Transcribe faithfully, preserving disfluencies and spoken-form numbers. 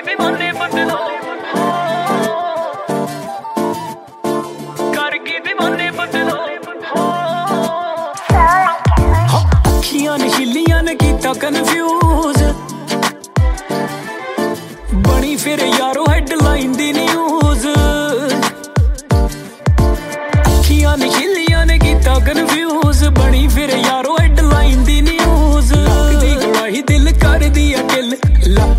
गए दीवाने बदलो कर गए दीवाने बदलो अखियां ने हिलियां ने कीता कन्फ्यूज बनी फिर यारो हेडलाइन दी न्यूज अखियां ने हिलियां ने कीता कन्फ्यूज